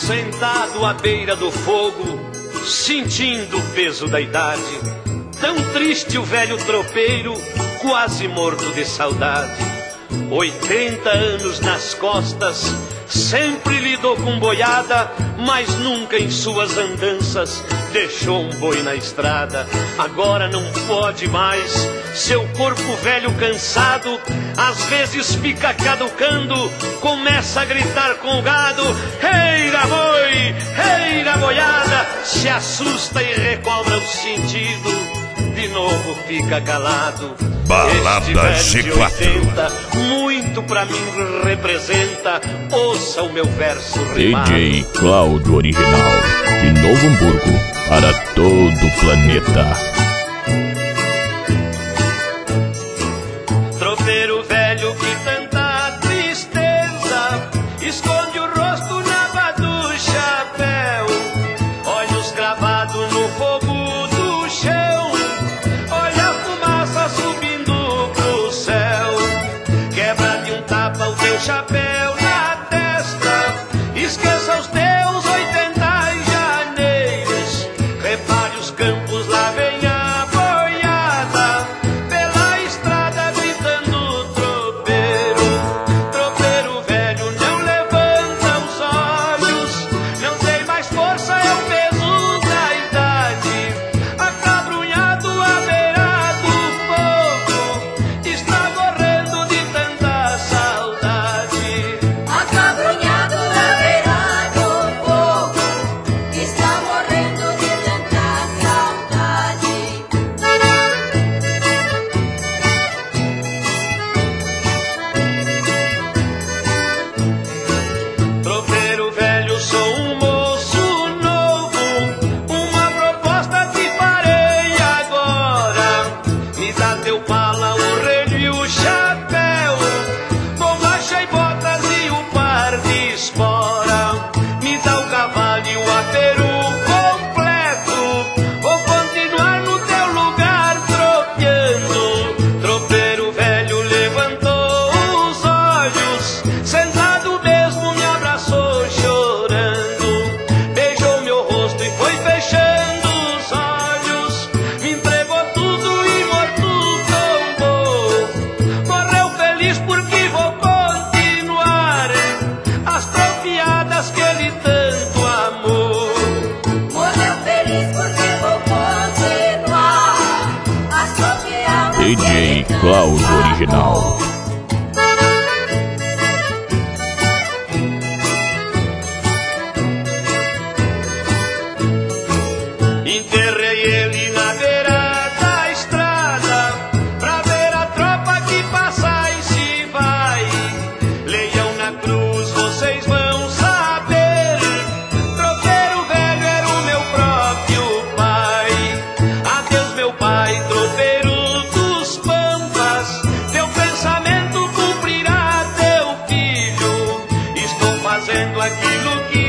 Sentado à beira do fogo, sentindo o peso da idade, tão triste o velho tropeiro, quase morto de saudade. 80 anos nas costas, sempre lidou com boiada, mas nunca em suas andanças deixou um boi na estrada. Agora não pode mais, seu corpo velho cansado, às vezes fica caducando, começa a gritar com o gado: "Eira boi, eira boiada!" Se assusta e recobra o sentido, de novo fica calado. Balada G4, muito pra mim representa. Ouça o meu verso rimado. DJ Cláudio Original, de Novo Hamburgo, para todo o planeta. Tropeiro velho que tanta tristeza esconde o rosto na aba do chapéu, olhos cravados no fogo do chão, olha a fumaça subindo pro céu. Quebra de um tapa o teu chapéu na testa, esqueça os teus 80 janeiros, repare os campos, lá vem a boiada pela estrada gritando tropeiro. Tropeiro velho não levanta os olhos, não tem mais força, é o peso da idade. Acabrunhado à beira do fogo, está morrendo de tanta saudade. Acabrunhado à beira do fogo, está morrendo de tanta saudade. Tropeiro velho, sou um moço novo, uma proposta te farei agora. Me dá teu pala, o relho e o chapéu, bombacha e botas e um par de espora. Me dá o cavalo e o aperu completo, vou continuar no teu lugar tropeando. Tropeiro velho levantou os olhos, sentado mesmo me abraçou chorando, beijou meu rosto e foi fechando os olhos, me entregou tudo e morto tombou. Morreu feliz porque vou continuar as tropiadas que ele tanto amou. Morreu feliz porque vou continuar as tropiadas. DJ Cláudio Original. Enterrei ele na beira da estrada, pra ver a tropa que passa e se vai. Leiam na cruz, vocês vão saber. Tropeiro velho era o meu próprio pai. Adeus, meu pai, tropeiro dos pampas. Teu pensamento cumprirá teu filho. Estou fazendo aquilo que